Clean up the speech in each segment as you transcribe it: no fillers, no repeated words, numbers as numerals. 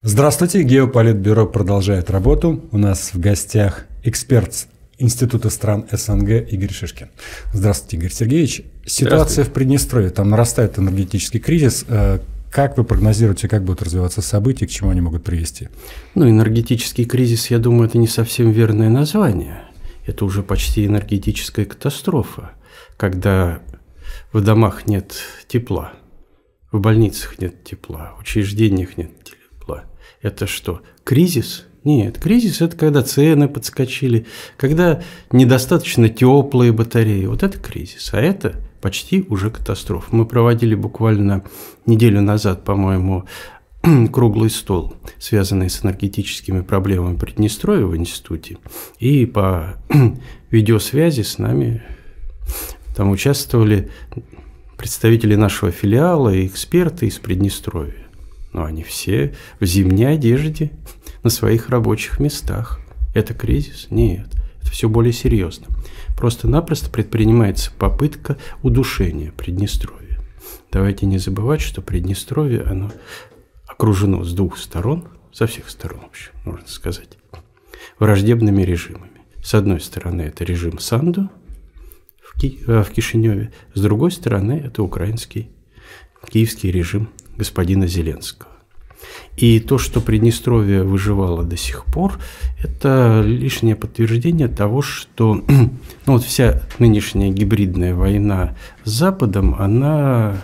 Здравствуйте, Геополитбюро продолжает работу. У нас в гостях эксперт Института стран СНГ Игорь Шишкин. Здравствуйте, Игорь Сергеевич. Ситуация в Приднестровье, там нарастает энергетический кризис. Как вы прогнозируете, как будут развиваться события, к чему они могут привести? Энергетический кризис, я думаю, это не совсем верное название. Это уже почти энергетическая катастрофа, когда в домах нет тепла, в больницах нет тепла, в учреждениях нет тепла. Это что, кризис? Нет, кризис – это когда цены подскочили, когда недостаточно теплые батареи. Вот это кризис, а это почти уже катастрофа. Мы проводили буквально неделю назад, по-моему, круглый стол, связанный с энергетическими проблемами Приднестровья в институте. И по видеосвязи с нами там участвовали представители нашего филиала и эксперты из Приднестровья. Но они все в зимней одежде, на своих рабочих местах. Это кризис? Нет, это все более серьезно. Просто-напросто предпринимается попытка удушения Приднестровья. Давайте не забывать, что Приднестровье, оно окружено с двух сторон, со всех сторон, вообще, можно сказать, враждебными режимами. С одной стороны, это режим Санду в Кишиневе, с другой стороны, это украинский, киевский режим господина Зеленского. И то, что Приднестровье выживало до сих пор, это лишнее подтверждение того, что вся нынешняя гибридная война с Западом, она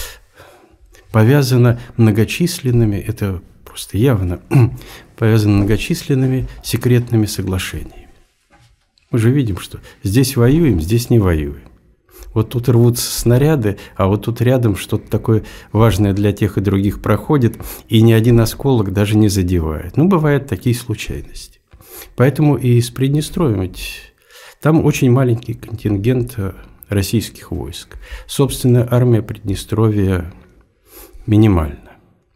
повязана многочисленными, это просто явно, повязана многочисленными секретными соглашениями. Мы же видим, что здесь воюем, здесь не воюем. Вот тут рвутся снаряды, а вот тут рядом что-то такое важное для тех и других проходит, и ни один осколок даже не задевает. Бывают такие случайности. Поэтому и с Приднестровьем, ведь там очень маленький контингент российских войск. Собственно, армия Приднестровья минимальна.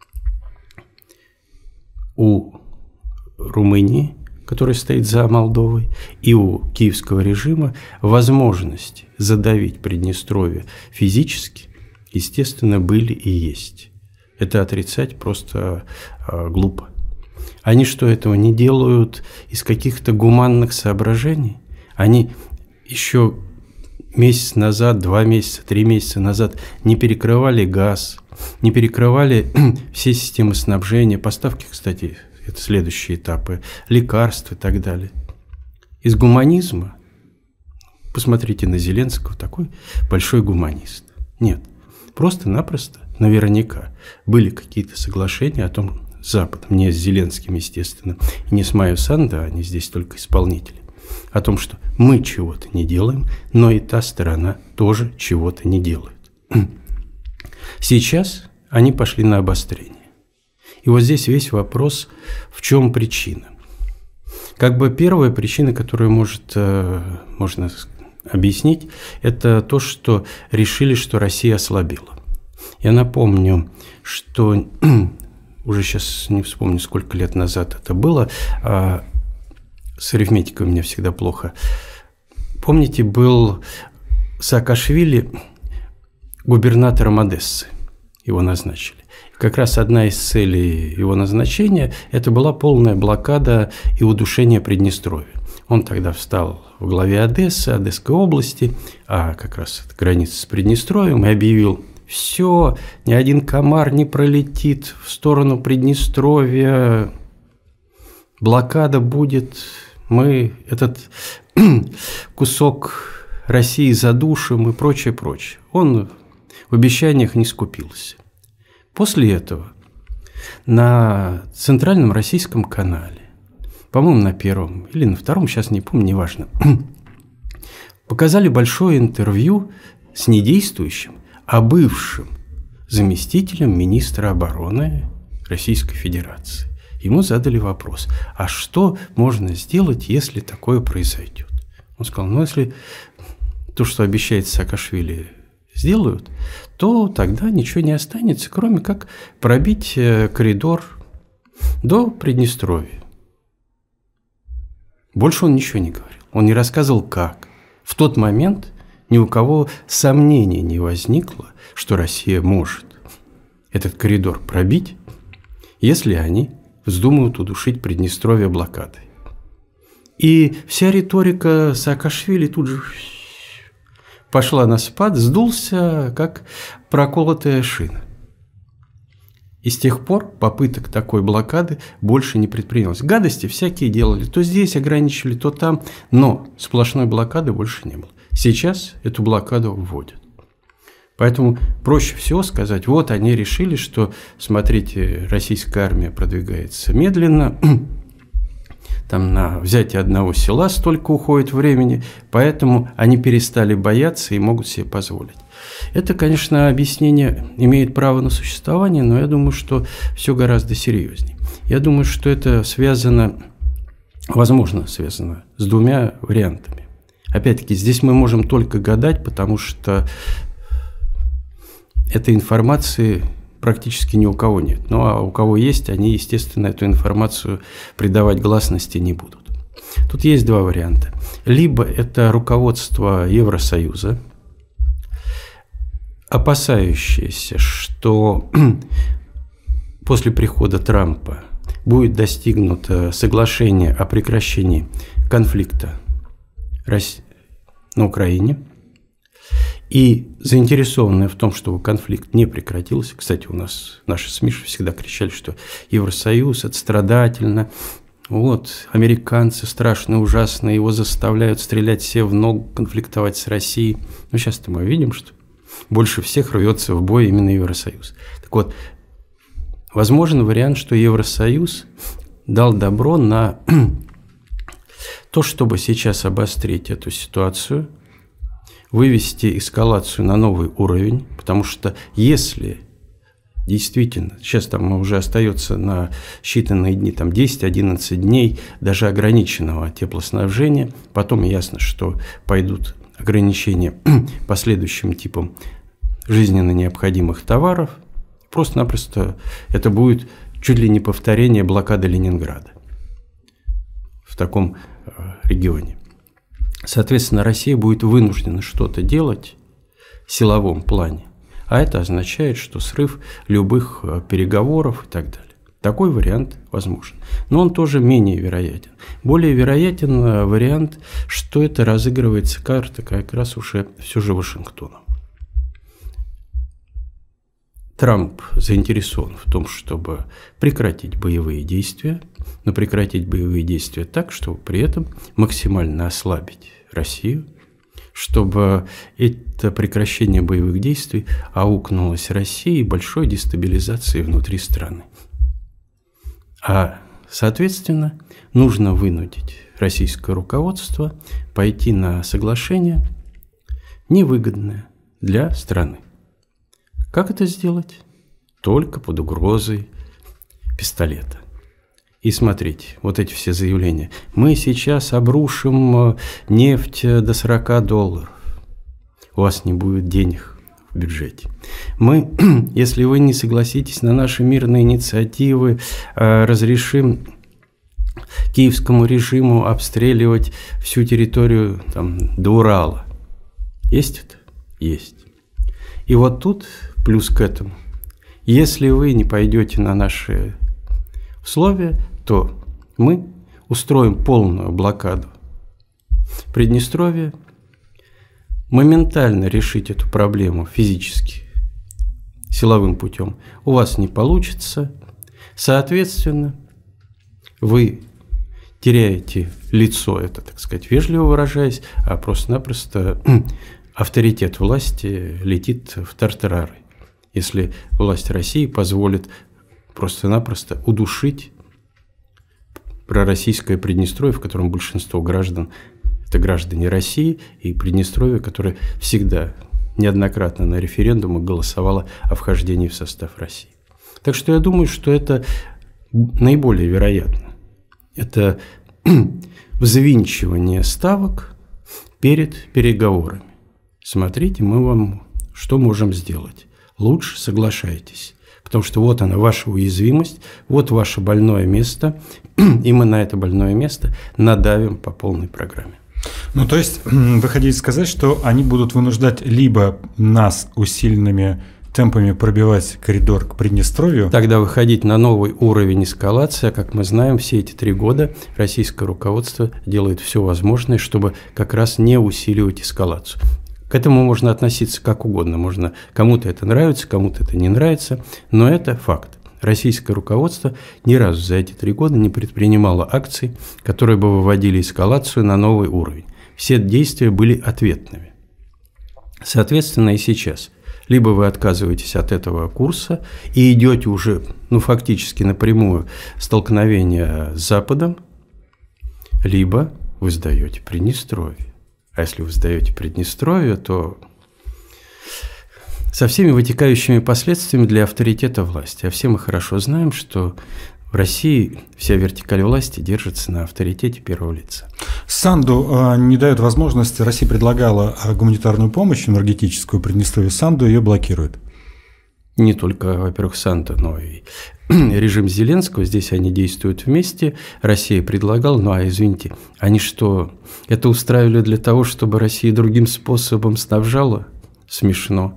У Румынии, который стоит за Молдовой, и у киевского режима возможности задавить Приднестровье физически, естественно, были и есть. Это отрицать просто глупо. Они что, этого не делают из каких-то гуманных соображений? Они еще месяц назад, 2 месяца, 3 месяца назад не перекрывали газ, не перекрывали все системы снабжения, поставки, кстати, это следующие этапы, лекарств и так далее. Из гуманизма, посмотрите на Зеленского, такой большой гуманист. Нет, просто-напросто, наверняка, были какие-то соглашения о том, с Западом, не с Зеленским, естественно, и не с Майо Санду, они здесь только исполнители, о том, что мы чего-то не делаем, но и та сторона тоже чего-то не делает. Сейчас они пошли на обострение. И вот здесь весь вопрос, в чем причина. Первая причина, которую можно объяснить, это то, что решили, что Россия ослабела. Я напомню, что уже сейчас не вспомню, сколько лет назад это было, с арифметикой у меня всегда плохо. Помните, был Саакашвили губернатором Одессы, его назначили. Как раз одна из целей его назначения – это была полная блокада и удушение Приднестровья. Он тогда встал в главе Одессы, Одесской области, а как раз это граница с Приднестровьем, и объявил: все, ни один комар не пролетит в сторону Приднестровья, блокада будет, мы этот кусок России задушим и прочее, прочее. Он в обещаниях не скупился. После этого на центральном российском канале, по-моему, на первом или на втором, сейчас не помню, неважно, показали большое интервью с недействующим, а бывшим заместителем министра обороны Российской Федерации. Ему задали вопрос: а что можно сделать, если такое произойдет? Он сказал: если то, что обещает Саакашвили, сделают, то тогда ничего не останется, кроме как пробить коридор до Приднестровья. Больше он ничего не говорил. Он не рассказывал, как. В тот момент ни у кого сомнений не возникло, что Россия может этот коридор пробить, если они вздумают удушить Приднестровье блокадой. И вся риторика Саакашвили тут же пошла на спад, сдулся, как проколотая шина. И с тех пор попыток такой блокады больше не предпринялось. Гадости всякие делали, то здесь ограничивали, то там, но сплошной блокады больше не было. Сейчас эту блокаду вводят. Поэтому проще всего сказать, вот они решили, что, смотрите, российская армия продвигается медленно, там на взятие одного села столько уходит времени, поэтому они перестали бояться и могут себе позволить. Это, конечно, объяснение имеет право на существование, но я думаю, что все гораздо серьезнее. Я думаю, что это связано, возможно, связано с двумя вариантами. Опять-таки, здесь мы можем только гадать, потому что этой информации практически ни у кого нет. Ну, а у кого есть, они, естественно, эту информацию придавать гласности не будут. Тут есть два варианта. Либо это руководство Евросоюза, опасающееся, что после прихода Трампа будет достигнуто соглашение о прекращении конфликта на Украине, и заинтересованная в том, чтобы конфликт не прекратился. Кстати, у нас наши СМИ всегда кричали, что Евросоюз – это страдательно. Вот, американцы страшно, ужасно, его заставляют стрелять себе в ногу, конфликтовать с Россией. Но сейчас-то мы видим, что больше всех рвется в бой именно Евросоюз. Так вот, возможен вариант, что Евросоюз дал добро на то, чтобы сейчас обострить эту ситуацию, вывести эскалацию на новый уровень, потому что если действительно, сейчас там уже остается на считанные дни, там 10-11 дней даже ограниченного теплоснабжения, потом ясно, что пойдут ограничения по следующим типам жизненно необходимых товаров, просто-напросто это будет чуть ли не повторение блокады Ленинграда в таком регионе. Соответственно, Россия будет вынуждена что-то делать в силовом плане, а это означает, что срыв любых переговоров и так далее. Такой вариант возможен, но он тоже менее вероятен. Более вероятен вариант, что это разыгрывается карта как раз уже все же Вашингтоном. Трамп заинтересован в том, чтобы прекратить боевые действия, но прекратить боевые действия так, чтобы при этом максимально ослабить Россию, чтобы это прекращение боевых действий аукнулось России большой дестабилизацией внутри страны. А, соответственно, нужно вынудить российское руководство пойти на соглашение, невыгодное для страны. Как это сделать? Только под угрозой пистолета. И смотрите, вот эти все заявления. Мы сейчас обрушим нефть до $40. У вас не будет денег в бюджете. Мы, если вы не согласитесь на наши мирные инициативы, разрешим киевскому режиму обстреливать всю территорию там, до Урала. Есть это? Есть. И вот тут плюс к этому. Если вы не пойдете на наши условия, то мы устроим полную блокаду Приднестровья, моментально решить эту проблему физически, силовым путем у вас не получится. Соответственно, вы теряете лицо, это, так сказать, вежливо выражаясь, а просто-напросто авторитет власти летит в тартарары, если власть России позволит просто-напросто удушить пророссийское Приднестровье, в котором большинство граждан – это граждане России, и Приднестровье, которое всегда неоднократно на референдумах голосовало о вхождении в состав России. Так что я думаю, что это наиболее вероятно. Это взвинчивание ставок перед переговорами. Смотрите, мы вам что можем сделать? Лучше соглашайтесь. Потому что вот она, ваша уязвимость, вот ваше больное место, и мы на это больное место надавим по полной программе. Ну, то есть, вы хотите сказать, что они будут вынуждать либо нас усиленными темпами пробивать коридор к Приднестровью. Тогда выходить на новый уровень эскалации, а как мы знаем, все эти 3 года российское руководство делает все возможное, чтобы как раз не усиливать эскалацию. К этому можно относиться как угодно. Кому-то это нравится, кому-то это не нравится, но это факт. Российское руководство ни разу за эти 3 года не предпринимало акций, которые бы выводили эскалацию на новый уровень. Все действия были ответными. Соответственно, и сейчас. Либо вы отказываетесь от этого курса и идете уже, фактически напрямую столкновение с Западом, либо вы сдаете Приднестровье. А если вы сдаете Приднестровье, то со всеми вытекающими последствиями для авторитета власти. А все мы хорошо знаем, что в России вся вертикаль власти держится на авторитете первого лица. Санду не дает возможности. Россия предлагала гуманитарную помощь энергетическую Приднестровью. Санду ее блокирует. Не только, во-первых, Санду, но и режим Зеленского. Здесь они действуют вместе. Россия предлагала, извините, они что, это устраивали для того, чтобы Россия другим способом снабжала? Смешно.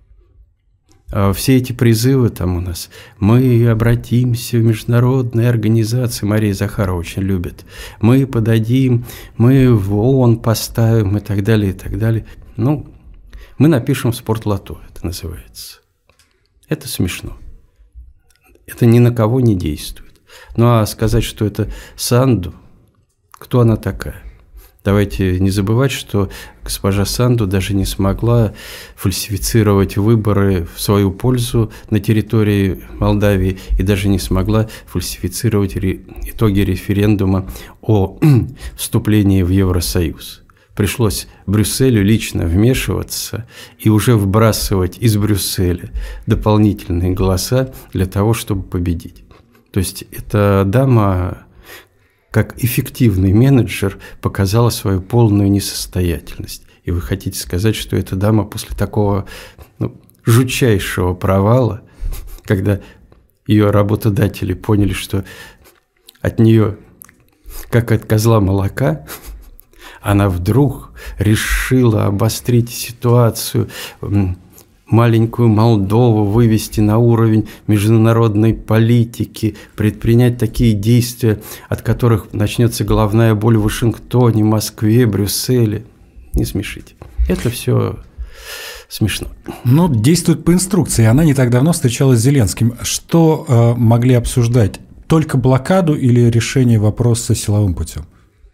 Все эти призывы там у нас, мы обратимся в международные организации, Мария Захарова очень любит, мы подадим, мы в ООН поставим и так далее, и так далее. Мы напишем в спортлото, это называется. Это смешно. Это ни на кого не действует. А сказать, что это Санду, кто она такая? Давайте не забывать, что госпожа Санду даже не смогла фальсифицировать выборы в свою пользу на территории Молдавии и даже не смогла фальсифицировать итоги референдума о вступлении в Евросоюз. Пришлось Брюсселю лично вмешиваться и уже вбрасывать из Брюсселя дополнительные голоса для того, чтобы победить. То есть эта дама, как эффективный менеджер, показала свою полную несостоятельность. И вы хотите сказать, что эта дама после такого жутчайшего провала, когда ее работодатели поняли, что от нее, как от козла молока, она вдруг решила обострить ситуацию, маленькую Молдову вывести на уровень международной политики, предпринять такие действия, от которых начнется головная боль в Вашингтоне, Москве, Брюсселе. Не смешите. Это все смешно. Действует по инструкции. Она не так давно встречалась с Зеленским. Что могли обсуждать? Только блокаду или решение вопроса силовым путем?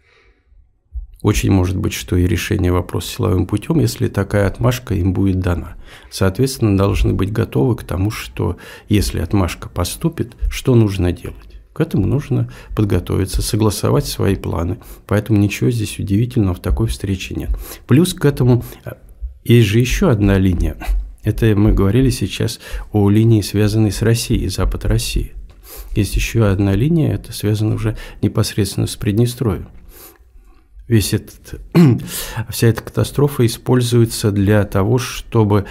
Очень может быть, что и решение вопроса силовым путем, если такая отмашка им будет дана. Соответственно, должны быть готовы к тому, что если отмашка поступит, что нужно делать. К этому нужно подготовиться, согласовать свои планы. Поэтому ничего здесь удивительного в такой встрече нет. Плюс к этому есть же еще одна линия. Это мы говорили сейчас о линии, связанной с Россией, Запад России. Есть еще одна линия, это связано уже непосредственно с Приднестровьем. Вся эта катастрофа используется для того, чтобы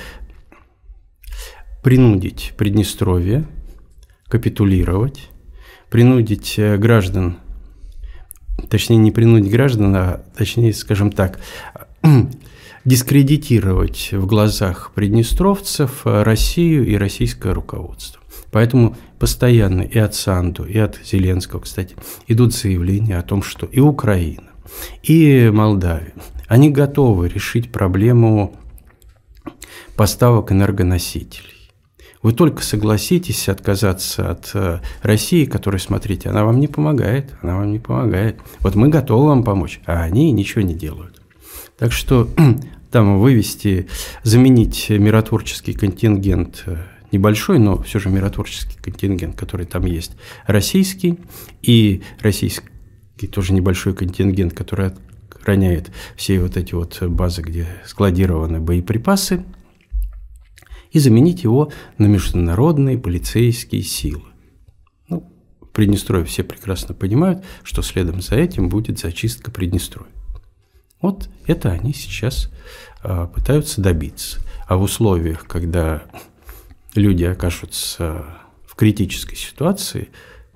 принудить Приднестровье капитулировать, принудить граждан, точнее не принудить граждан, а точнее, скажем так, дискредитировать в глазах приднестровцев Россию и российское руководство. Поэтому постоянно и от Санду, и от Зеленского, кстати, идут заявления о том, что и Украина, и Молдавия, они готовы решить проблему поставок энергоносителей. Вы только согласитесь отказаться от России, которая, смотрите, она вам не помогает, Вот мы готовы вам помочь, а они ничего не делают. Так что там заменить миротворческий контингент, небольшой, но все же миротворческий контингент, который там есть, российский, и российский тоже небольшой контингент, который охраняет все вот эти вот базы, где складированы боеприпасы, и заменить его на международные полицейские силы. В Приднестровье все прекрасно понимают, что следом за этим будет зачистка Приднестровья. Вот это они сейчас пытаются добиться. А в условиях, когда люди окажутся в критической ситуации,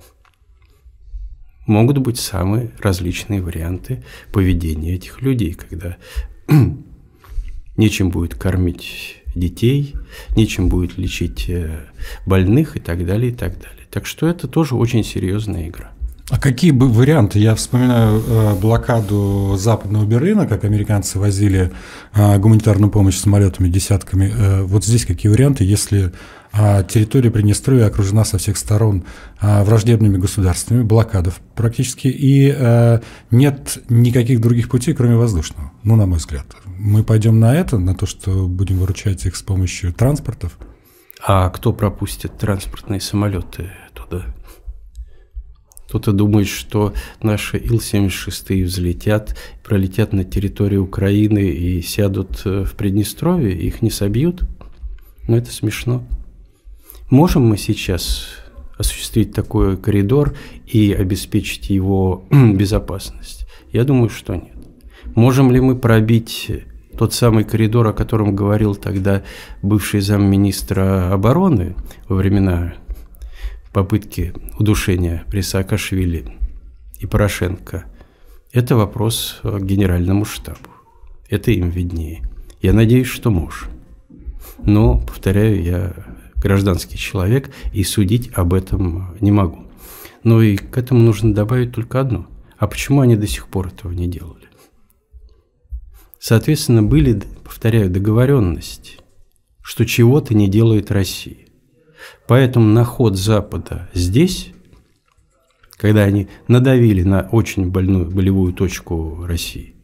могут быть самые различные варианты поведения этих людей, когда нечем будет кормить детей, нечем будет лечить больных и так далее, и так далее. Так что это тоже очень серьезная игра. А какие бы варианты? Я вспоминаю блокаду западного Берлина, как американцы возили гуманитарную помощь самолетами десятками. Вот здесь какие варианты, если территория Приднестровья окружена со всех сторон враждебными государствами, блокадов практически, и нет никаких других путей, кроме воздушного, ну, на мой взгляд. Мы пойдем на это, на то, что будем выручать их с помощью транспортов? А кто пропустит транспортные самолеты туда? Кто-то думает, что наши Ил-76 взлетят, пролетят на территорию Украины и сядут в Приднестровье, их не собьют? Но это смешно. Можем мы сейчас осуществить такой коридор и обеспечить его безопасность? Я думаю, что нет. Можем ли мы пробить тот самый коридор, о котором говорил тогда бывший замминистра обороны во времена попытки удушения при Саакашвили и Порошенко? Это вопрос к генеральному штабу. Это им виднее. Я надеюсь, что можем. Но, повторяю, я гражданский человек и судить об этом не могу. Но и к этому нужно добавить только одно. А почему они до сих пор этого не делали? Соответственно, были, повторяю, договоренности, что чего-то не делает Россия. Поэтому на ход Запада здесь, когда они надавили на очень болевую точку России,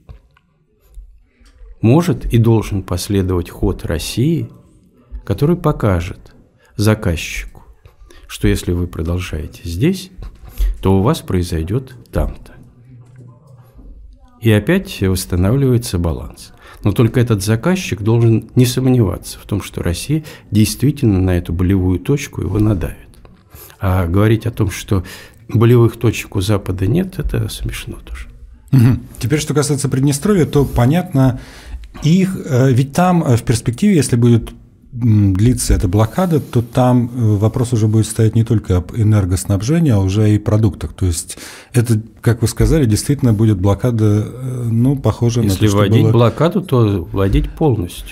может и должен последовать ход России, который покажет заказчику, что если вы продолжаете здесь, то у вас произойдет там-то. И опять восстанавливается баланс. Но только этот заказчик должен не сомневаться в том, что Россия действительно на эту болевую точку его надавит. А говорить о том, что болевых точек у Запада нет, это смешно тоже. Угу. Теперь, что касается Приднестровья, то понятно, ведь там в перспективе, если будет длится эта блокада, то там вопрос уже будет стоять не только об энергоснабжении, а уже и продуктах. То есть это, как вы сказали, действительно будет блокада, ну, похожа на то, что было... Если вводить блокаду, то вводить полностью.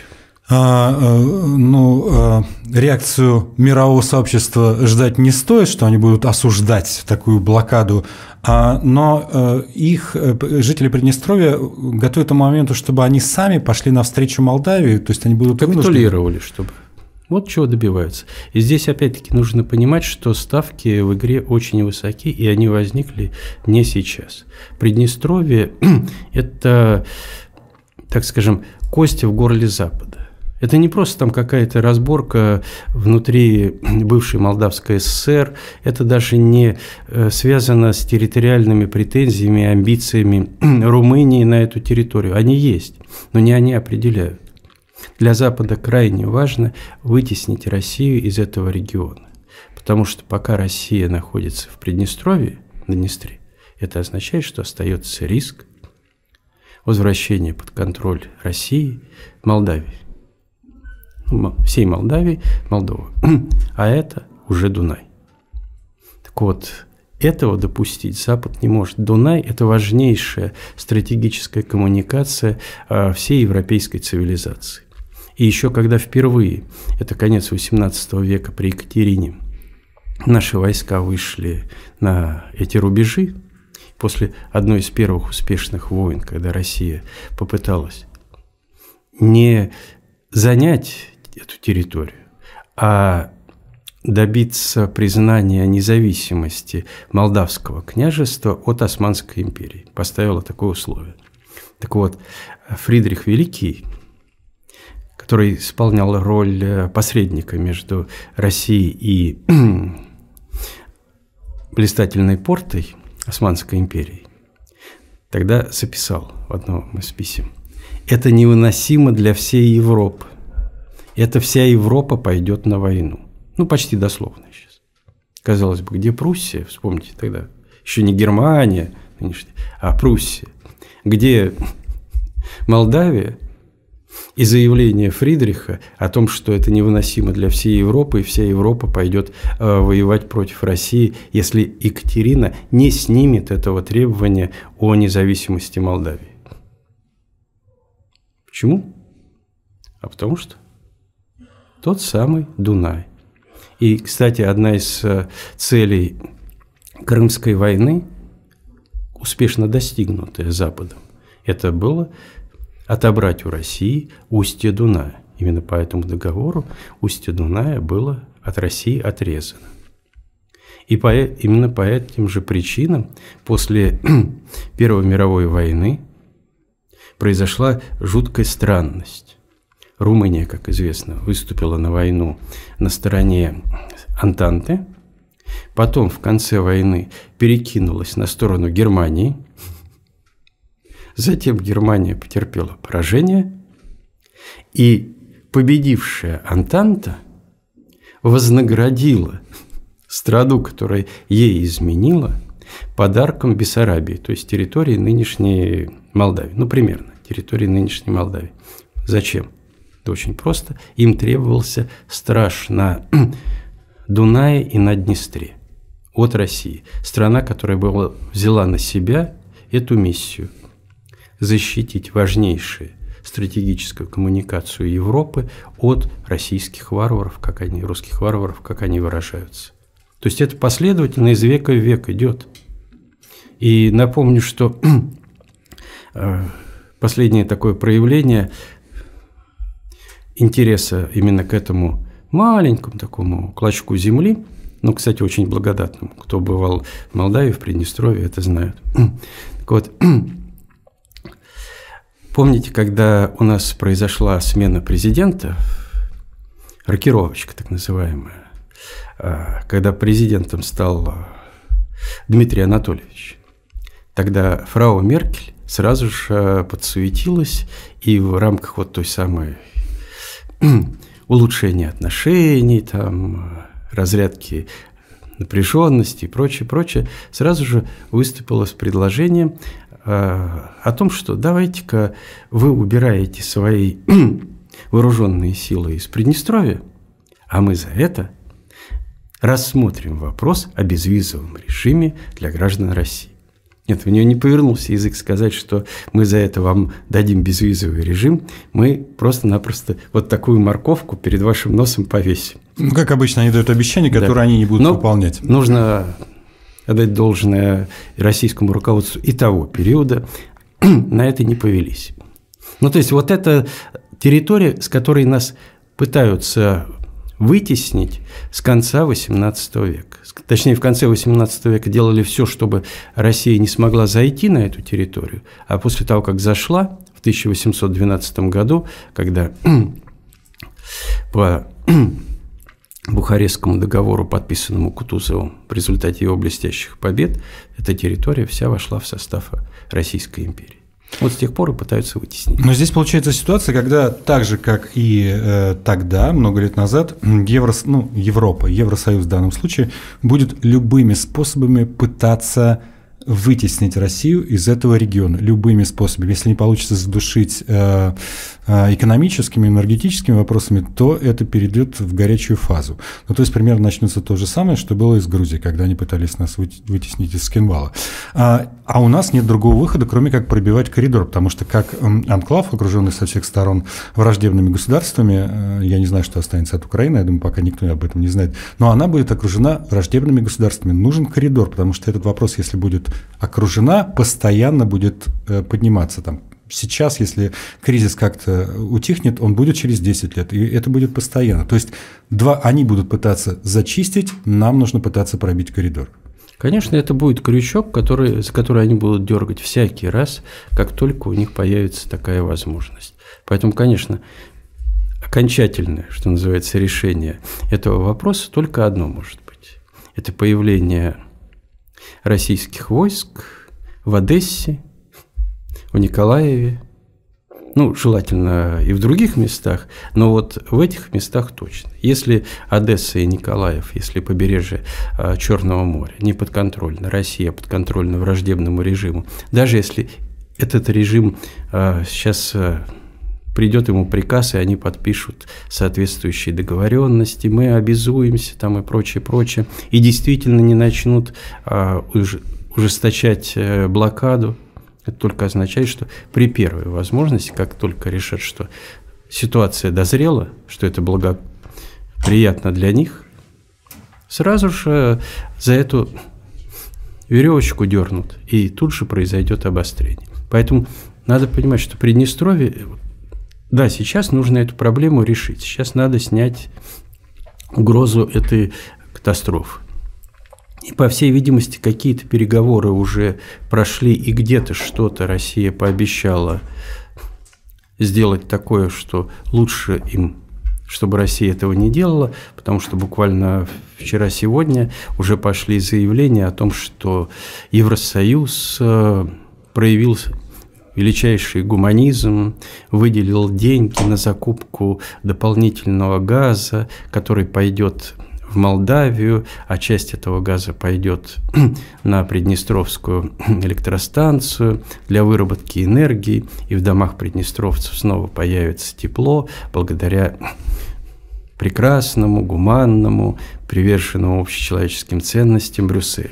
Реакцию мирового сообщества ждать не стоит, что они будут осуждать такую блокаду, но их жители Приднестровья готовят к тому моменту, чтобы они сами пошли навстречу Молдавии, то есть они будут капитулировали, чтобы... Вот чего добиваются. И здесь опять-таки нужно понимать, что ставки в игре очень высоки, и они возникли не сейчас. Приднестровье – это, так скажем, кости в горле Запада. Это не просто там какая-то разборка внутри бывшей Молдавской ССР, это даже не связано с территориальными претензиями и амбициями Румынии на эту территорию. Они есть, но не они определяют. Для Запада крайне важно вытеснить Россию из этого региона, потому что пока Россия находится в Приднестровье, на Днестре, это означает, что остается риск возвращения под контроль России Молдавии. Всей Молдавии, Молдовы. А это уже Дунай. Так вот, этого допустить Запад не может. Дунай – это важнейшая стратегическая коммуникация всей европейской цивилизации. И еще когда впервые, это конец XVIII века при Екатерине, наши войска вышли на эти рубежи, после одной из первых успешных войн, когда Россия попыталась не занять эту территорию, а добиться признания независимости Молдавского княжества от Османской империи. Поставила такое условие. Так вот, Фридрих Великий, который исполнял роль посредника между Россией и блистательной портой Османской империи, тогда записал в одном из писем: «Это невыносимо для всей Европы. Это вся Европа пойдет на войну». Ну, почти дословно сейчас. Казалось бы, где Пруссия? Вспомните тогда. Еще не Германия, а Пруссия. Где Молдавия? И заявление Фридриха о том, что это невыносимо для всей Европы, и вся Европа пойдет воевать против России, если Екатерина не снимет этого требования о независимости Молдавии. Почему? А потому что тот самый Дунай. И, кстати, одна из целей Крымской войны, успешно достигнутая Западом, это было отобрать у России устье Дуная. Именно по этому договору устье Дуная было от России отрезано. И именно по этим же причинам после Первой мировой войны произошла жуткая странность. Румыния, как известно, выступила на войну на стороне Антанты, потом в конце войны перекинулась на сторону Германии, затем Германия потерпела поражение, и победившая Антанта вознаградила страну, которая ей изменила, подарком Бессарабии, то есть территории нынешней Молдавии. Ну, примерно, территории нынешней Молдавии. Зачем? Это очень просто. Им требовался страж на Дунае и на Днестре от России. Страна, которая взяла на себя эту миссию – защитить важнейшую стратегическую коммуникацию Европы от российских варваров, русских варваров, как они выражаются. То есть это последовательно из века в век идет. И напомню, что последнее такое проявление интереса именно к этому маленькому такому клочку земли, ну, кстати, очень благодатному, кто бывал в Молдавии, в Приднестровье, это знают. Так вот, помните, когда у нас произошла смена президента, рокировочка так называемая, когда президентом стал Дмитрий Анатольевич, тогда фрау Меркель сразу же подсуетилась и в рамках вот той самой улучшения отношений, там, разрядки напряженности и прочее, сразу же выступила с предложением о том, что давайте-ка вы убираете свои вооруженные силы из Приднестровья, а мы за это рассмотрим вопрос о безвизовом режиме для граждан России. Нет, у нее не повернулся язык сказать, что мы за это вам дадим безвизовый режим, мы просто-напросто вот такую морковку перед вашим носом повесим. Ну, как обычно, они дают обещания, которые они не будут выполнять. Нужно отдать должное российскому руководству и того периода, на это не повелись. Ну, то есть, вот эта территория, с которой нас пытаются вытеснить с конца XVIII века. Точнее, в конце XVIII века делали все, чтобы Россия не смогла зайти на эту территорию, а после того, как зашла в 1812 году, когда по Бухарестскому договору, подписанному Кутузовым, в результате его блестящих побед, эта территория вся вошла в состав Российской империи. Вот с тех пор и пытаются вытеснить. Но здесь получается ситуация, когда так же, как и тогда, много лет назад, Европа, Евросоюз в данном случае, будет любыми способами пытаться вытеснить Россию из этого региона, любыми способами. Если не получится задушить экономическими, энергетическими вопросами, то это перейдет в горячую фазу. Ну, то есть, примерно начнется то же самое, что было и с Грузией, когда они пытались нас вытеснить из Цхинвала. А у нас нет другого выхода, кроме как пробивать коридор, потому что как анклав, окруженный со всех сторон враждебными государствами, я не знаю, что останется от Украины, я думаю, пока никто об этом не знает, но она будет окружена враждебными государствами. Нужен коридор, потому что этот вопрос, если будет окружена, постоянно будет подниматься там. Сейчас, если кризис как-то утихнет, он будет через 10 лет, и это будет постоянно. То есть они будут пытаться зачистить, нам нужно пытаться пробить коридор. Конечно, это будет крючок, за который они будут дергать всякий раз, как только у них появится такая возможность. Поэтому, конечно, окончательное, что называется, решение этого вопроса только одно может быть. Это появление российских войск в Одессе, в Николаеве, желательно и в других местах, но вот в этих местах точно. Если Одесса и Николаев, если побережье Черного моря не подконтрольно России, а подконтрольно враждебному режиму, даже если этот режим сейчас придет ему приказ, и они подпишут соответствующие договоренности, мы обязуемся там и прочее, и действительно не начнут ужесточать блокаду, это только означает, что при первой возможности, как только решат, что ситуация дозрела, что это приятно для них, сразу же за эту веревочку дернут, и тут же произойдет обострение. Поэтому надо понимать, что Приднестровье, да, сейчас нужно эту проблему решить. Сейчас надо снять угрозу этой катастрофы. И, по всей видимости, какие-то переговоры уже прошли, и где-то что-то Россия пообещала сделать такое, что лучше им, чтобы Россия этого не делала, потому что буквально вчера-сегодня уже пошли заявления о том, что Евросоюз проявил величайший гуманизм, выделил деньги на закупку дополнительного газа, который пойдет в Молдавию, а часть этого газа пойдет на Приднестровскую электростанцию для выработки энергии, и в домах приднестровцев снова появится тепло благодаря прекрасному, гуманному, приверженному общечеловеческим ценностям Брюсселю.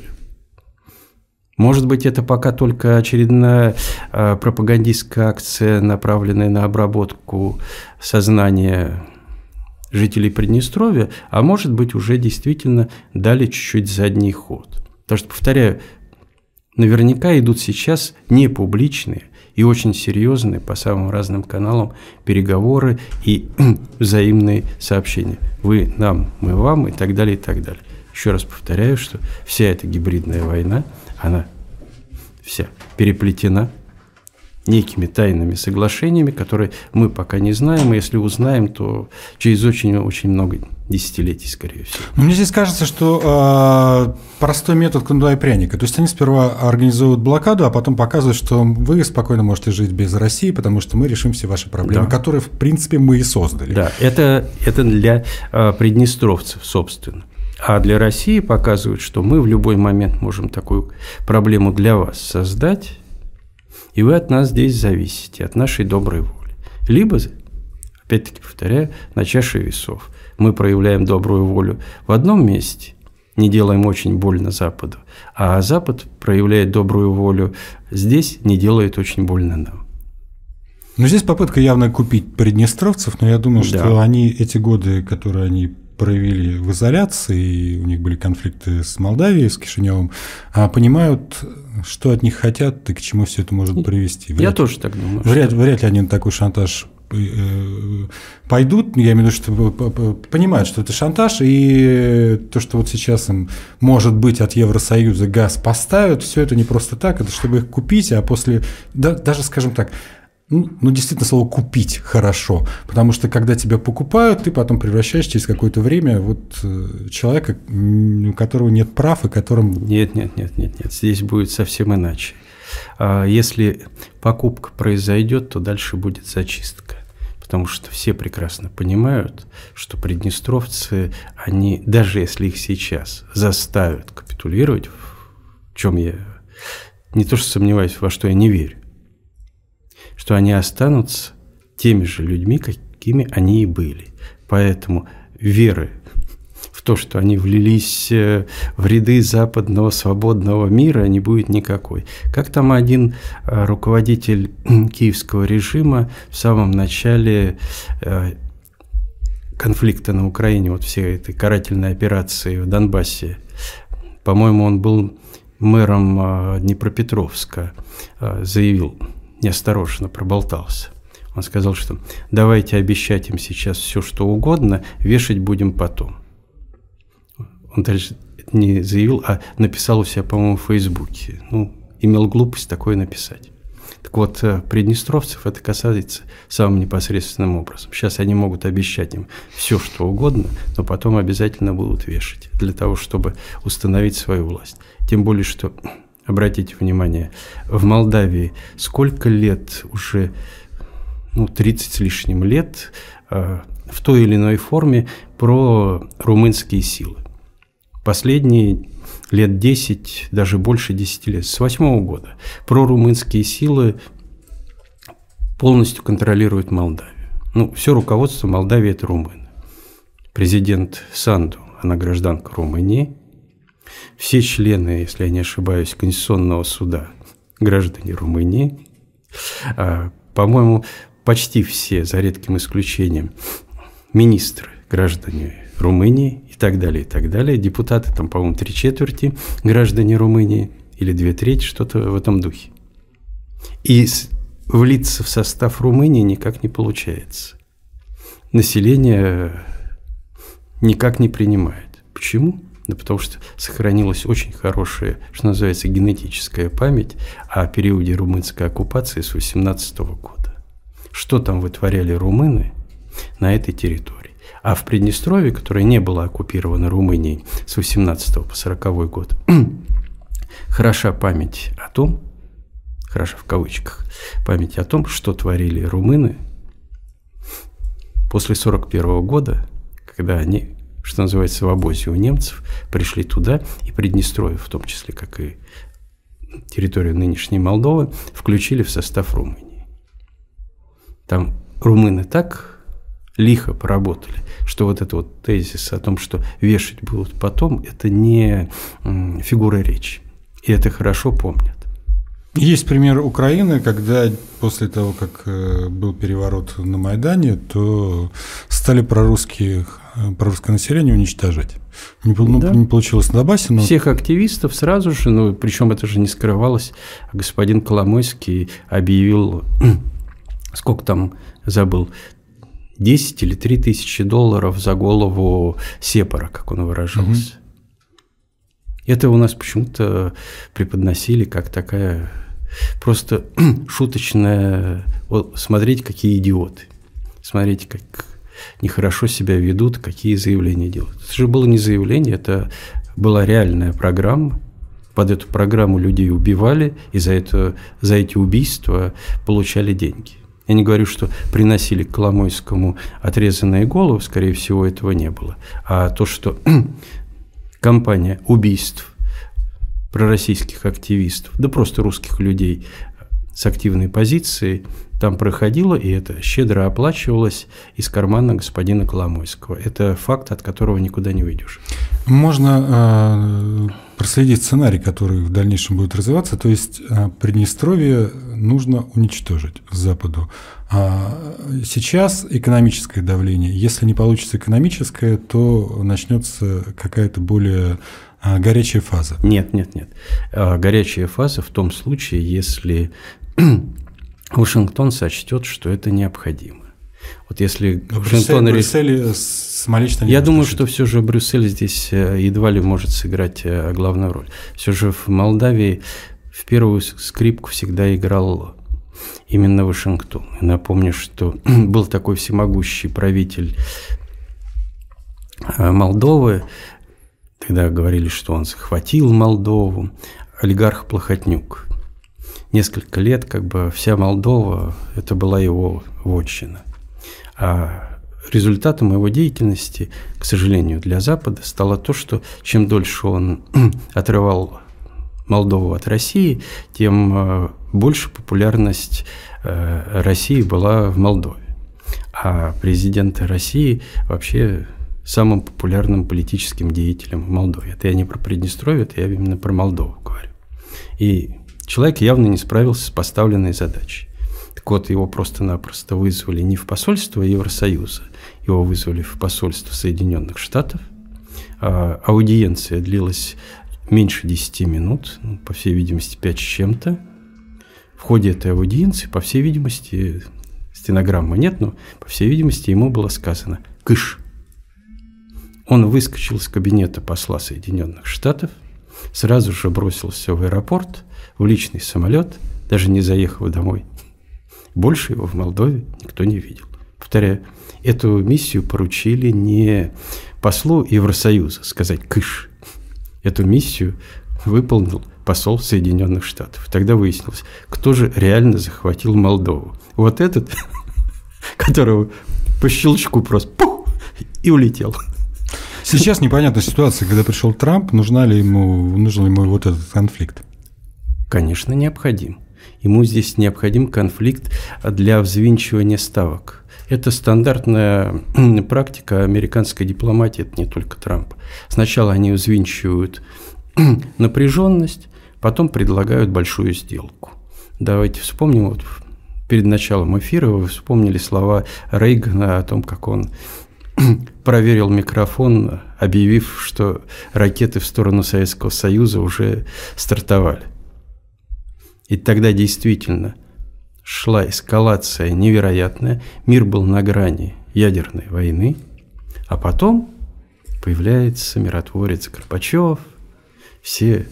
Может быть, это пока только очередная пропагандистская акция, направленная на обработку сознания жителей Приднестровья, а может быть, уже действительно дали чуть-чуть задний ход. Потому что, повторяю, наверняка идут сейчас непубличные и очень серьезные по самым разным каналам переговоры и взаимные сообщения. Вы нам, мы вам и так далее, и так далее. Еще раз повторяю, что вся эта гибридная война, она вся переплетена некими тайными соглашениями, которые мы пока не знаем, и если узнаем, то через очень-очень много десятилетий, скорее всего. Мне здесь кажется, что простой метод кнута и пряника. То есть они сперва организуют блокаду, а потом показывают, что вы спокойно можете жить без России, потому что мы решим все ваши проблемы, да, которые, в принципе, мы и создали. Да, это для приднестровцев, собственно. А для России показывают, что мы в любой момент можем такую проблему для вас создать, и вы от нас здесь зависите, от нашей доброй воли. Либо, опять-таки повторяю, на чаше весов. Мы проявляем добрую волю в одном месте, не делаем очень больно Западу, а Запад проявляет добрую волю здесь, не делает очень больно нам. Но здесь попытка явно купить приднестровцев, но я думаю, да, что они эти годы, которые они провели в изоляции, и у них были конфликты с Молдавией, с Кишиневым, понимают, что от них хотят и к чему все это может привести. Я тоже так думаю. Вряд ли они на такой шантаж пойдут. Я имею в виду, что понимают, что это шантаж, и то, что вот сейчас им, может быть, от Евросоюза газ поставят, все это не просто так, это чтобы их купить, а после, даже, скажем так, ну, действительно, слово «купить» хорошо, потому что, когда тебя покупают, ты потом превращаешь через какое-то время вот человека, у которого нет прав, и которым… Нет, здесь будет совсем иначе. Если покупка произойдет, то дальше будет зачистка, потому что все прекрасно понимают, что приднестровцы, они, даже если их сейчас заставят капитулировать, в чем я не то что сомневаюсь, во что я не верю, что они останутся теми же людьми, какими они и были. Поэтому веры в то, что они влились в ряды западного свободного мира, не будет никакой. Как там один руководитель киевского режима в самом начале конфликта на Украине, вот всей этой карательной операции в Донбассе, по-моему, он был мэром Днепропетровска, заявил, неосторожно проболтался. Он сказал, что давайте обещать им сейчас все, что угодно, вешать будем потом. Он даже не заявил, а написал у себя, по-моему, в Фейсбуке. Имел глупость такое написать. Так вот, приднестровцев это касается самым непосредственным образом. Сейчас они могут обещать им все, что угодно, но потом обязательно будут вешать для того, чтобы установить свою власть. Тем более, что… Обратите внимание, в Молдавии сколько лет уже, 30 с лишним лет, в той или иной форме про румынские силы. Последние лет 10, даже больше 10 лет, с 2008 года, прорумынские силы полностью контролируют Молдавию. Все руководство Молдавии – это румыны. Президент Санду, она гражданка Румынии. Все члены, если я не ошибаюсь, Конституционного суда – граждане Румынии. По-моему, почти все, за редким исключением, министры – граждане Румынии и так далее, и так далее. Депутаты там, по-моему, 3/4 граждане Румынии или 2/3, что-то в этом духе. И влиться в состав Румынии никак не получается. Население никак не принимает. Почему? Да потому что сохранилась очень хорошая, что называется, генетическая память о периоде румынской оккупации с 1818 года. Что там вытворяли румыны на этой территории? А в Приднестровье, которое не было оккупировано Румынией с 18 по 40 год, хороша память о том, хороша в кавычках, память о том, что творили румыны после 1941 года, когда они, что называется, в обозе у немцев, пришли туда, и Приднестровье, в том числе, как и территорию нынешней Молдовы, включили в состав Румынии. Там румыны так лихо поработали, что вот этот вот тезис о том, что вешать будут потом, это не фигура речи. И это хорошо помнят. Есть пример Украины, когда после того, как был переворот на Майдане, то стали прорусское население уничтожать. Не получилось на Донбассе, но... Всех активистов сразу же, причем это же не скрывалось, господин Коломойский объявил, сколько там, забыл, 10 или 3 тысячи долларов за голову сепара, как он выражался. Это у нас почему-то преподносили как такая просто шуточная... Вот, смотрите, какие идиоты. Смотрите, как нехорошо себя ведут, какие заявления делают. Это же было не заявление, это была реальная программа. Под эту программу людей убивали, и за эти убийства получали деньги. Я не говорю, что приносили к Коломойскому отрезанные головы, скорее всего, этого не было. А то, что кампания убийств пророссийских активистов, да просто русских людей с активной позицией, там проходила, и это щедро оплачивалось из кармана господина Коломойского. Это факт, от которого никуда не уйдешь. Можно проследить сценарий, который в дальнейшем будет развиваться, то есть Приднестровье нужно уничтожить Западу. Сейчас экономическое давление. Если не получится экономическое, то начнется какая-то более горячая фаза. Нет. Горячая фаза в том случае, если Вашингтон сочтет, что это необходимо. Вот если Брюссель самолично не Я думаю, что все же Брюссель здесь едва ли может сыграть главную роль. Все же в Молдавии в первую скрипку всегда играл именно Вашингтон. Напомню, что был такой всемогущий правитель Молдовы. Тогда говорили, что он захватил Молдову. Олигарх Плохотнюк. Несколько лет вся Молдова – это была его вотчина. А результатом его деятельности, к сожалению, для Запада стало то, что чем дольше он отрывал Молдову от России, тем больше популярность России была в Молдове. А президент России вообще самым популярным политическим деятелем в Молдове. Это я не про Приднестровье, это я именно про Молдову говорю. И человек явно не справился с поставленной задачей. Так вот, его просто-напросто вызвали не в посольство Евросоюза, его вызвали в посольство Соединенных Штатов. Аудиенция длилась меньше 10 минут, по всей видимости, 5 с чем-то. В ходе этой аудиенции, по всей видимости, стенограммы нет, но, по всей видимости, ему было сказано «кыш». Он выскочил из кабинета посла Соединенных Штатов, сразу же бросился в аэропорт, в личный самолет, даже не заехав домой. Больше его в Молдове никто не видел. Повторяю, эту миссию поручили не послу Евросоюза сказать «кыш». Эту миссию выполнил посол Соединенных Штатов. Тогда выяснилось, кто же реально захватил Молдову. Вот этот, которого по щелчку просто пух, и улетел. Сейчас непонятная ситуация, когда пришел Трамп, нужен ли ему вот этот конфликт? Конечно, необходим. Ему здесь необходим конфликт для взвинчивания ставок. Это стандартная практика американской дипломатии, это не только Трамп. Сначала они взвинчивают напряженность, потом предлагают большую сделку. Давайте вспомним, вот перед началом эфира вы вспомнили слова Рейгана о том, как он проверил микрофон, объявив, что ракеты в сторону Советского Союза уже стартовали. И тогда действительно шла эскалация невероятная, мир был на грани ядерной войны, а потом появляется миротворец Горбачев, все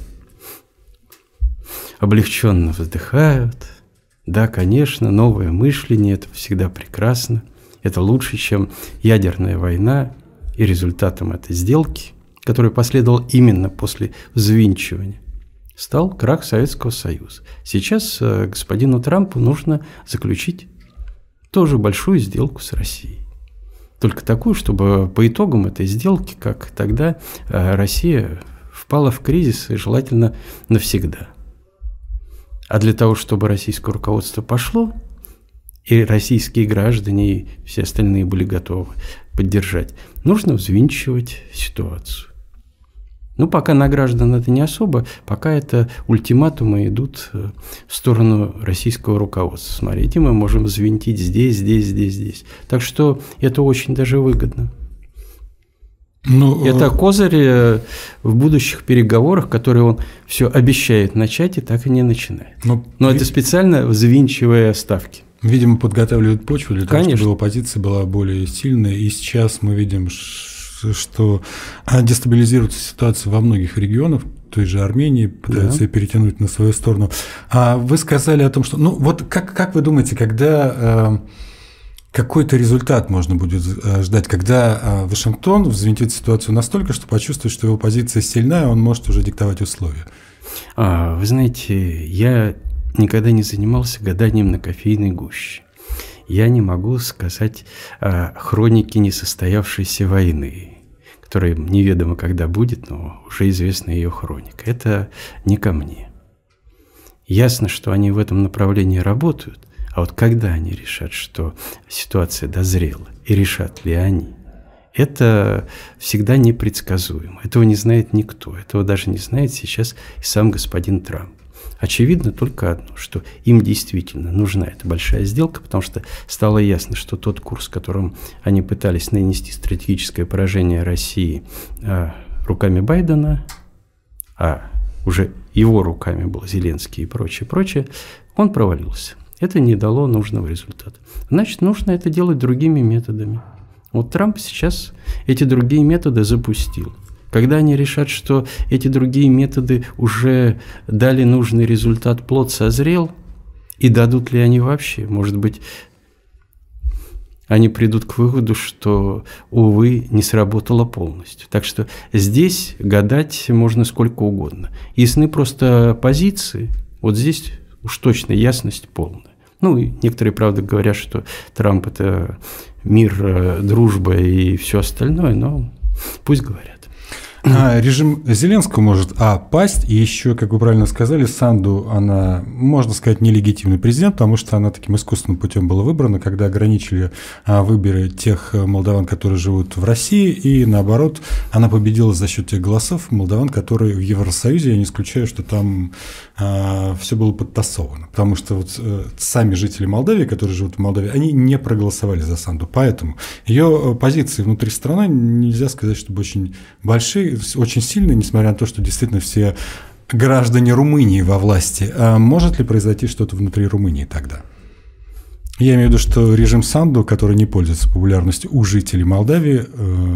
облегченно вздыхают. Да, конечно, новое мышление – это всегда прекрасно, это лучше, чем ядерная война, и результатом этой сделки, которая последовала именно после взвинчивания, стал крах Советского Союза. Сейчас господину Трампу нужно заключить тоже большую сделку с Россией. Только такую, чтобы по итогам этой сделки, как тогда, Россия впала в кризис, и желательно навсегда. А для того, чтобы российское руководство пошло, и российские граждане, и все остальные были готовы поддержать, нужно взвинчивать ситуацию. Ну, пока на граждан это не особо, пока это ультиматумы идут в сторону российского руководства. Смотрите, мы можем взвинтить здесь, здесь, здесь, здесь. Так что это очень даже выгодно. Это козырь в будущих переговорах, которые он все обещает начать и так и не начинает. Но это специально взвинчивая ставки. Видимо, подготавливают почву для того, чтобы его позиция была более сильная. И сейчас мы видим, что дестабилизируется ситуация во многих регионах, той же Армении, пытаются ее перетянуть на свою сторону. А вы сказали о том, что… Ну, вот как вы думаете, когда какой-то результат можно будет ждать, когда Вашингтон взвинтит ситуацию настолько, что почувствует, что его позиция сильная, он может уже диктовать условия? Вы знаете, я никогда не занимался гаданием на кофейной гуще. Я не могу сказать о хронике несостоявшейся войны, которая неведомо когда будет, но уже известна ее хроника. Это не ко мне. Ясно, что они в этом направлении работают, а вот когда они решат, что ситуация дозрела, и решат ли они, это всегда непредсказуемо. Этого не знает никто, этого даже не знает сейчас и сам господин Трамп. Очевидно только одно, что им действительно нужна эта большая сделка, потому что стало ясно, что тот курс, которым они пытались нанести стратегическое поражение России руками Байдена, а уже его руками был Зеленский и прочее, он провалился. Это не дало нужного результата. Значит, нужно это делать другими методами. Вот Трамп сейчас эти другие методы запустил. Когда они решат, что эти другие методы уже дали нужный результат, плод созрел, и дадут ли они вообще, может быть, они придут к выводу, что, увы, не сработало полностью. Так что здесь гадать можно сколько угодно. Ясны просто позиции, вот здесь уж точно ясность полная. Ну, и некоторые, правда, говорят, что Трамп – это мир, дружба и все остальное, но пусть говорят. Режим Зеленского может пасть, и еще, как вы правильно сказали, Санду, она, можно сказать, нелегитимный президент, потому что она таким искусственным путем была выбрана, когда ограничили выборы тех молдаван, которые живут в России, и наоборот, она победила за счет тех голосов молдаван, которые в Евросоюзе. Я не исключаю, что там все было подтасовано, потому что вот сами жители Молдавии, которые живут в Молдавии, они не проголосовали за Санду, поэтому ее позиции внутри страны нельзя сказать, чтобы очень большие, очень сильные, несмотря на то, что действительно все граждане Румынии во власти. Может ли произойти что-то внутри Румынии тогда? Я имею в виду, что режим Санду, который не пользуется популярностью у жителей Молдавии,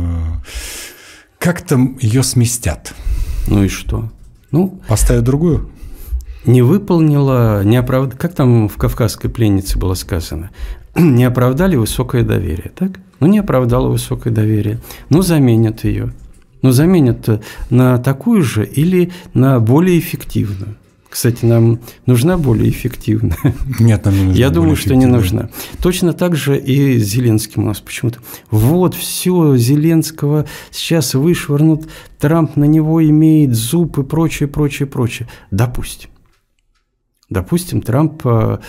как-то ее сместят. Ну и что? Поставят другую? Не выполнила, не оправдала, как там в «Кавказской пленнице» было сказано, не оправдали высокое доверие, так? Не оправдала высокое доверие, заменят ее. Заменят на такую же или на более эффективную. Кстати, нам нужна более эффективная? Нет, нам не нужна. Я думаю, что не нужна. Точно так же и с Зеленским у нас почему-то. Вот, все, Зеленского сейчас вышвырнут, Трамп на него имеет зуб и прочее. Допустим, Трамп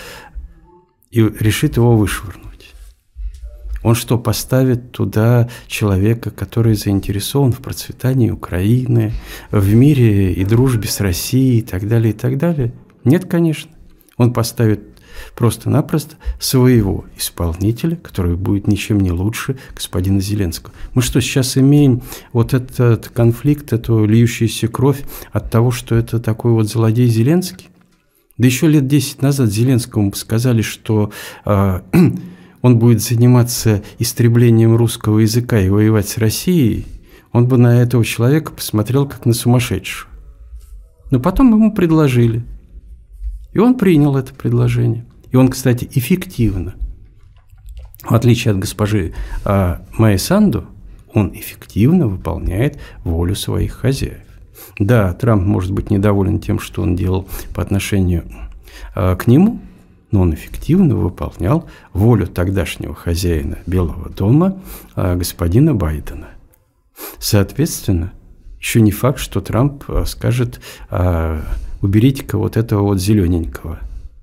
решит его вышвырнуть. Он что, поставит туда человека, который заинтересован в процветании Украины, в мире и дружбе с Россией и так далее, и так далее? Нет, конечно. Он поставит просто-напросто своего исполнителя, который будет ничем не лучше господина Зеленского. Мы что, сейчас имеем вот этот конфликт, эту льющуюся кровь от того, что это такой вот злодей Зеленский? Да еще лет 10 назад Зеленскому сказали, что он будет заниматься истреблением русского языка и воевать с Россией, он бы на этого человека посмотрел как на сумасшедшего. Но потом ему предложили. И он принял это предложение. И он, кстати, эффективно, в отличие от госпожи Майи Санду, он эффективно выполняет волю своих хозяев. Да, Трамп может быть недоволен тем, что он делал по отношению к нему, но он эффективно выполнял волю тогдашнего хозяина Белого дома, господина Байдена. Соответственно, еще не факт, что Трамп скажет: уберите-ка вот этого вот зелененького.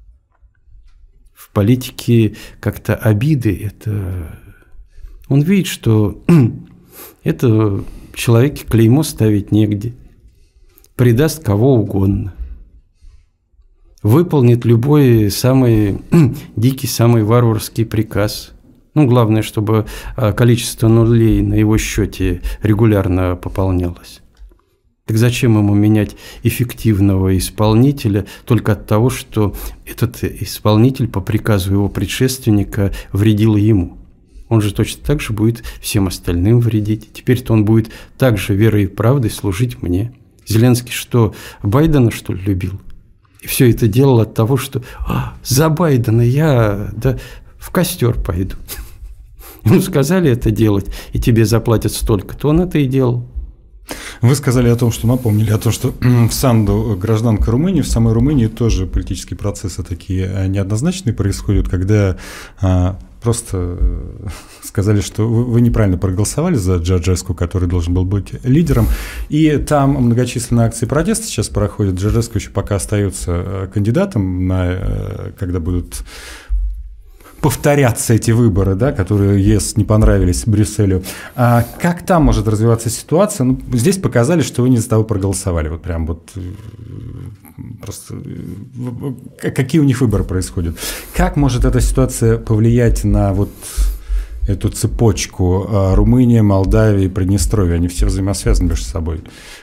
В политике как-то обиды, это... Он видит, что это человеке клеймо ставить негде, предаст кого угодно, выполнит любой самый дикий, самый варварский приказ. Ну, главное, чтобы количество нулей на его счете регулярно пополнялось. Так зачем ему менять эффективного исполнителя только от того, что этот исполнитель по приказу его предшественника вредил ему? Он же точно так же будет всем остальным вредить. Теперь-то он будет также верой и правдой служить мне. Зеленский что, Байдена, что ли, любил? И все это делал от того, что за Байдена я в костер пойду. Ему сказали это делать, и тебе заплатят столько, то он это и делал. Вы сказали о том, что напомнили о том, что в Санду гражданка Румынии, в самой Румынии тоже политические процессы такие неоднозначные происходят, когда просто сказали, что вы неправильно проголосовали за Джорджеску, который должен был быть лидером, и там многочисленные акции протеста сейчас проходят. Джорджеску еще пока остается кандидатом, когда будут повторятся эти выборы, да, которые ЕС не понравились Брюсселю. А как там может развиваться ситуация? Ну, здесь показали, что вы не за того проголосовали. Вот прям вот просто какие у них выборы происходят. Как может эта ситуация повлиять на вот эту цепочку Румыния, Молдавия и Приднестровья? Они все взаимосвязаны между собой.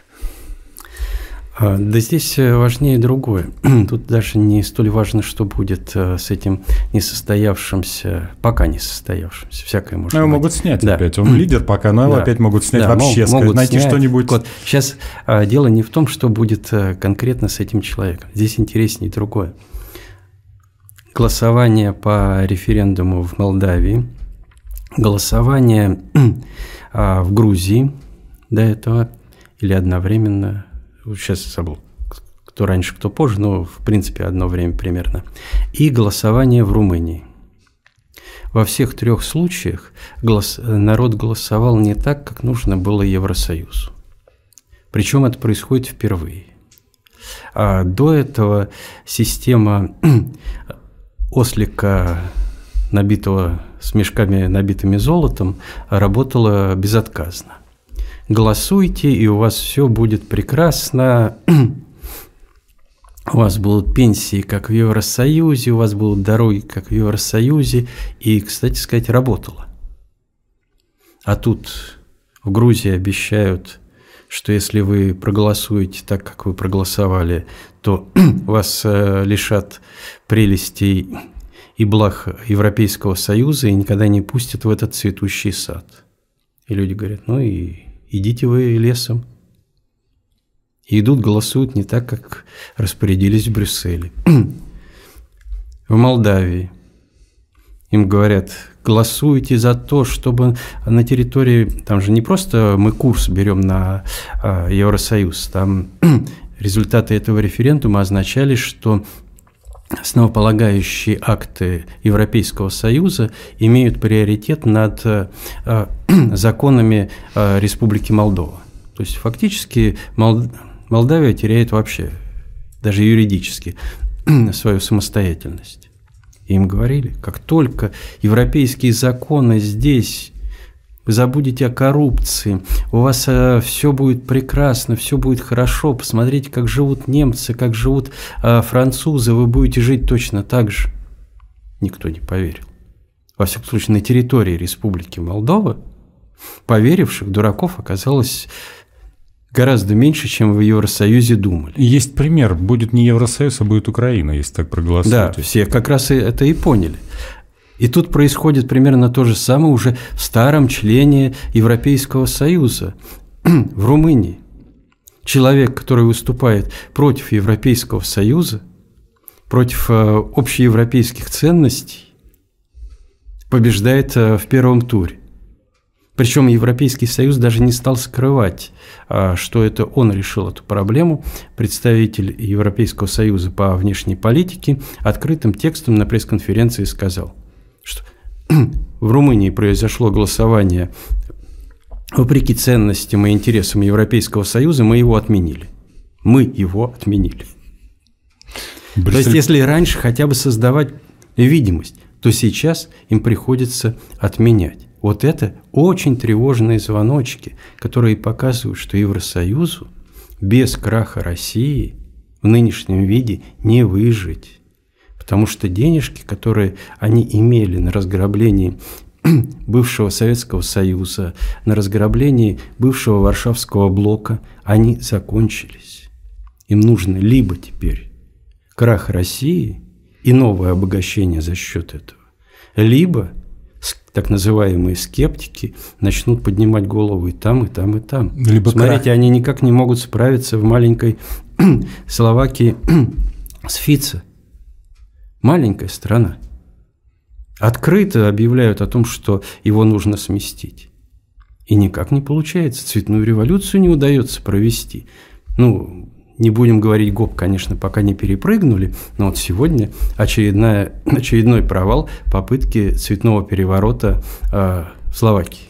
Да здесь важнее другое. Тут даже не столь важно, что будет с этим несостоявшимся, пока не состоявшимся, всякое может быть. Его могут снять опять, он лидер пока, но его опять могут снять вообще, могут найти снять что-нибудь. Вот. Сейчас дело не в том, что будет конкретно с этим человеком, здесь интереснее другое. Голосование по референдуму в Молдавии, голосование в Грузии до этого или одновременно... Сейчас забыл, кто раньше, кто позже, но, в принципе, одно время примерно. И голосование в Румынии. Во всех трех случаях народ голосовал не так, как нужно было Евросоюзу. Причем это происходит впервые. А до этого система ослика, набитого с мешками, набитыми золотом, работала безотказно. Голосуйте, и у вас все будет прекрасно. У вас будут пенсии, как в Евросоюзе, у вас будут дороги, как в Евросоюзе. И, кстати сказать, работало. А тут в Грузии обещают, что если вы проголосуете так, как вы проголосовали, то вас лишат прелестей и благ Европейского Союза и никогда не пустят в этот цветущий сад. И люди говорят, ну и... идите вы лесом. И идут, голосуют не так, как распорядились в Брюсселе. В Молдавии им говорят, голосуйте за то, чтобы на территории... Там же не просто мы курс берем на Евросоюз. Там результаты этого референдума означали, что основополагающие акты Европейского Союза имеют приоритет над законами Республики Молдова. То есть фактически Молдавия теряет вообще, даже юридически, свою самостоятельность. И им говорили, как только европейские законы здесь, вы забудете о коррупции, у вас все будет прекрасно, все будет хорошо, посмотрите, как живут немцы, как живут французы, вы будете жить точно так же. никто не поверил. Во всяком случае, на территории Республики Молдова поверивших дураков оказалось гораздо меньше, чем в Евросоюзе думали. Есть пример. Будет не Евросоюз, а будет Украина, если так проголосуете. Да, все как раз это и поняли. И тут происходит примерно то же самое уже в старом члене Европейского Союза, в Румынии. Человек, который выступает против Европейского Союза, против общеевропейских ценностей, побеждает в первом туре. Причем Европейский Союз даже не стал скрывать, что это он решил эту проблему. Представитель Европейского Союза по внешней политике открытым текстом на пресс-конференции сказал, что в Румынии произошло голосование вопреки ценностям и интересам Европейского Союза, мы его отменили. Мы его отменили. То есть, если раньше хотя бы создавать видимость, то сейчас им приходится отменять. Вот это очень тревожные звоночки, которые показывают, что Евросоюзу без краха России в нынешнем виде не выжить. Потому что денежки, которые они имели на разграблении бывшего Советского Союза, на разграблении бывшего Варшавского блока, они закончились. Им нужно либо теперь крах России и новое обогащение за счет этого, либо так называемые скептики начнут поднимать голову и там, и там, и там. Либо смотрите, они никак не могут справиться в маленькой Словакии с Фицо. Маленькая страна. Открыто объявляют о том, что его нужно сместить. И никак не получается. Цветную революцию не удается провести. Не будем говорить гоп, конечно, пока не перепрыгнули, но вот сегодня очередной провал попытки цветного переворота в Словакии.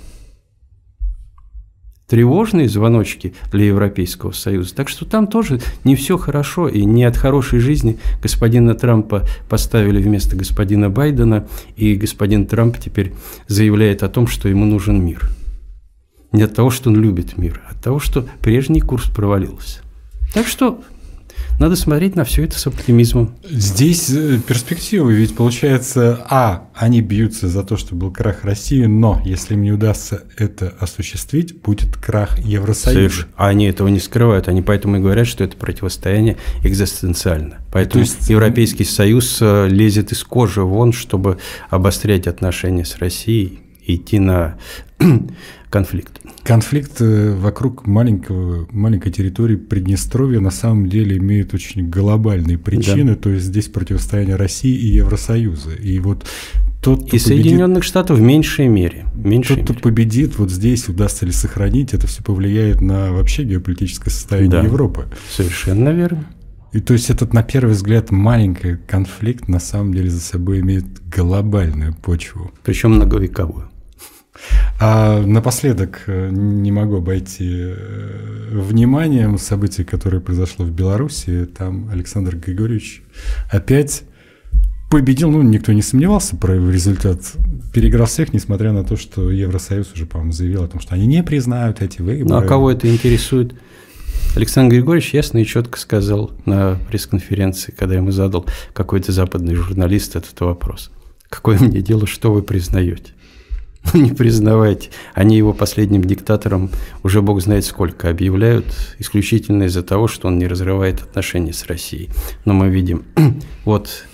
Тревожные звоночки для Европейского Союза. Так что там тоже не все хорошо, и не от хорошей жизни господина Трампа поставили вместо господина Байдена, и господин Трамп теперь заявляет о том, что ему нужен мир. Не от того, что он любит мир, а от того, что прежний курс провалился. Так что надо смотреть на все это с оптимизмом. Здесь перспективы, ведь получается, они бьются за то, что был крах России, но если им не удастся это осуществить, будет крах Евросоюза. А они этого не скрывают, они поэтому и говорят, что это противостояние экзистенциально. Поэтому Европейский Союз лезет из кожи вон, чтобы обострять отношения с Россией и идти на конфликт. Конфликт вокруг маленькой территории Приднестровья на самом деле имеет очень глобальные причины, то есть здесь противостояние России и Евросоюза. И вот тот, кто Соединенных Штатов в меньшей мере. Кто победит, вот здесь удастся ли сохранить, это все повлияет на вообще геополитическое состояние Европы. Совершенно верно. И то есть этот, на первый взгляд, маленький конфликт на самом деле за собой имеет глобальную почву. Причем многовековую. А напоследок не могу обойти вниманием события, которое произошло в Беларуси. Там Александр Григорьевич опять победил, никто не сомневался про его результат, переиграл всех, несмотря на то, что Евросоюз уже, по-моему, заявил о том, что они не признают эти выборы. А кого это интересует? Александр Григорьевич ясно и четко сказал на пресс-конференции, когда ему задал какой-то западный журналист этот вопрос. Какое мне дело, что вы признаете? Не признавайте. Они его последним диктатором уже бог знает сколько объявляют, исключительно из-за того, что он не разрывает отношения с Россией. Но мы видим, вот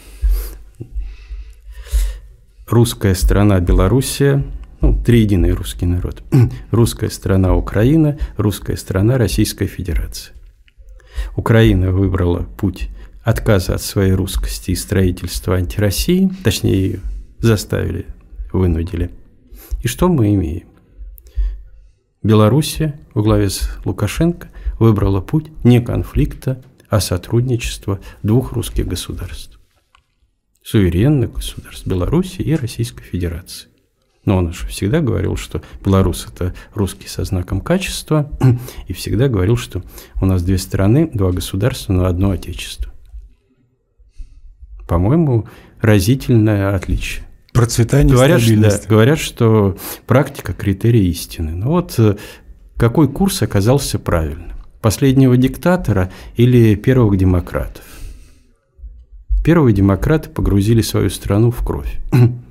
русская страна Белоруссия, триединый русский народ, русская страна Украина, русская страна Российская Федерация. Украина выбрала путь отказа от своей русскости и строительства антироссии, точнее, ее заставили, вынудили. И что мы имеем? Белоруссия во главе с Лукашенко выбрала путь не конфликта, а сотрудничества двух русских государств. Суверенных государств Белоруссии и Российской Федерации. Но он же всегда говорил, что белорус – это русский со знаком качества, и всегда говорил, что у нас две страны, два государства, но одно отечество. По-моему, разительное отличие. Процветание, стабильность. Говорят, что практика – критерий истины. Но вот какой курс оказался правильным? Последнего диктатора или первых демократов? Первые демократы погрузили свою страну в кровь.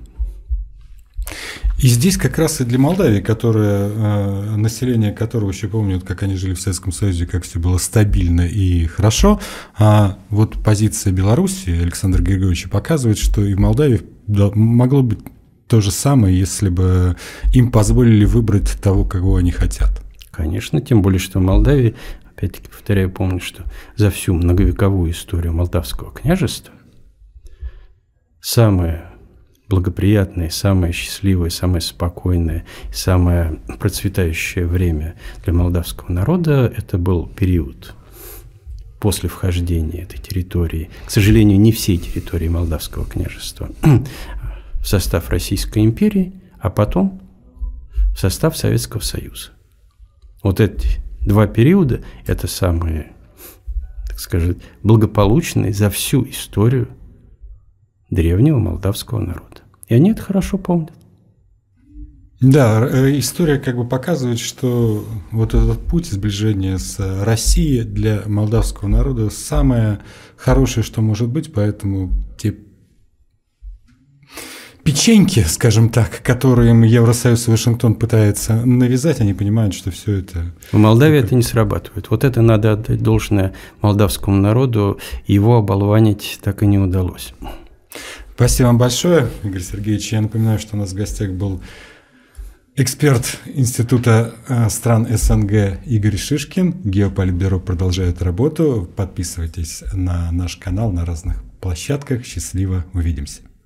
И здесь как раз и для Молдавии, население которого еще помнит, как они жили в Советском Союзе, как все было стабильно и хорошо, а вот позиция Беларуси Александра Григорьевича показывает, что и в Молдавии могло быть то же самое, если бы им позволили выбрать того, кого они хотят. Конечно, тем более, что в Молдавии, опять-таки повторяю, помню, что за всю многовековую историю Молдавского княжества самое благоприятное, самое счастливое, самое спокойное, самое процветающее время для молдавского народа – это был период после вхождения этой территории, к сожалению, не всей территории Молдавского княжества, в состав Российской империи, а потом в состав Советского Союза. Вот эти два периода – это самые, так сказать, благополучные за всю историю древнего молдавского народа. И они это хорошо помнят. Да, история как бы показывает, что вот этот путь сближения с Россией для молдавского народа самое хорошее, что может быть, поэтому те печеньки, скажем так, которые им Евросоюз и Вашингтон пытается навязать, они понимают, что все это... В Молдавии это не срабатывает. Вот это надо отдать должное молдавскому народу, его оболванить так и не удалось. Спасибо вам большое, Игорь Сергеевич. Я напоминаю, что у нас в гостях был эксперт Института стран СНГ Игорь Шишкин. Геополитбюро продолжает работу. Подписывайтесь на наш канал на разных площадках. Счастливо, увидимся.